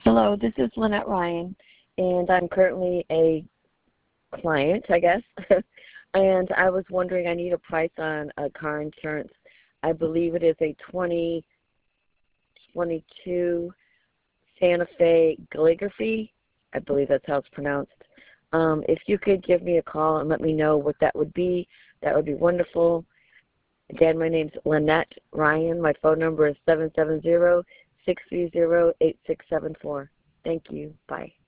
Hello, this is Lynette Ryan, and I'm currently a client, I guess. And I was wondering, I need a price on a car insurance. I believe it is a 2022 Santa Fe Calligraphy. I believe that's how it's pronounced. If you could give me a call and let me know what that would be wonderful. Again, my name's Lynette Ryan. My phone number is 770-630-8674. Thank you. Bye.